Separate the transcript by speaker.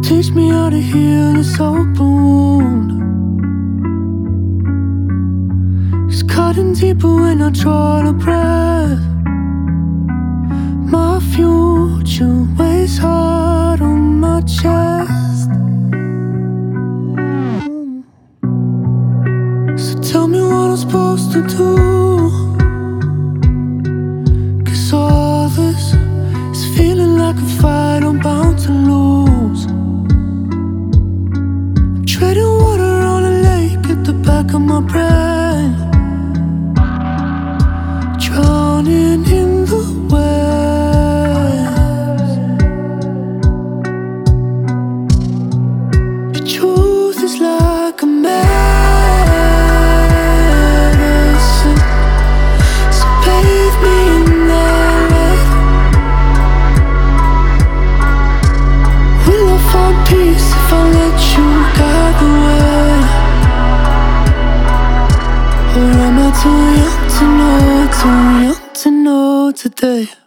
Speaker 1: Teach me how to heal this open wound. It's cutting deeper when I draw the breath. My future weighs hard on my chest. So tell me what I'm supposed to do, 'cause all this is feeling like a fight I'm bound to lose. I'm treading water on a lake at the back of my brain, drowning in the waves. The truth is like a medicine, so bathe me in that light. Will I find peace if I let you guide the way? Or am I too young to know, too young to know today?